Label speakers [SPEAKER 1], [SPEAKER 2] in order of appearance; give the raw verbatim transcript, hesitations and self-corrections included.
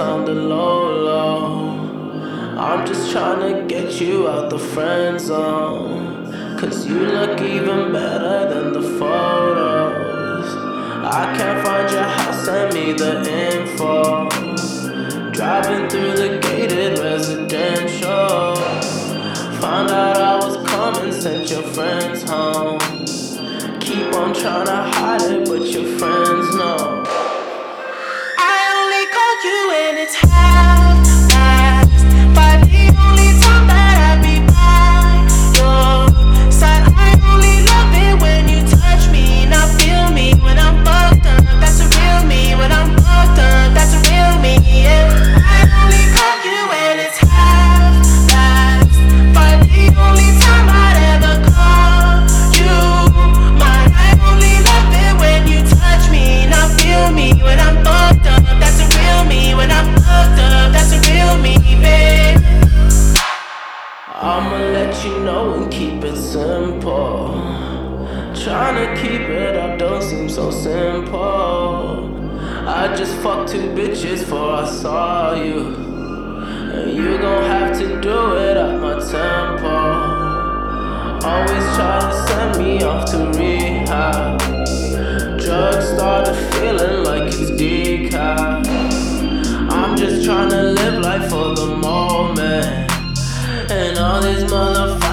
[SPEAKER 1] sounded low, low. I'm just trying to get you out the friend zone, cause you look even better than the photos. I can't find your house, send me the info. Driving through the gated residential, found out I was coming, sent your friends home. Keep on trying to hide it, but your friends know.
[SPEAKER 2] I only call you when it's half-past, but the only time that I be by your side. I only love it when you touch me, not feel me when I'm fucked up. That's a real me. When I'm fucked up, that's a real me, yeah. I only call you when it's half-past, but the only time I'd ever call you mine. I only love it when you touch me, not feel me when I'm fucked up. That's a real me. When I'm fucked up, that's a real me, babe.
[SPEAKER 1] I'ma let you know and keep it simple. Tryna keep it up don't seem so simple. I just fucked two bitches before I saw you, and you gon' have to do it at my tempo. Always try to send me off to rehab. Drugs started feeling like it's decaf. I'm just tryna live life for the moment, and all these motherfuckers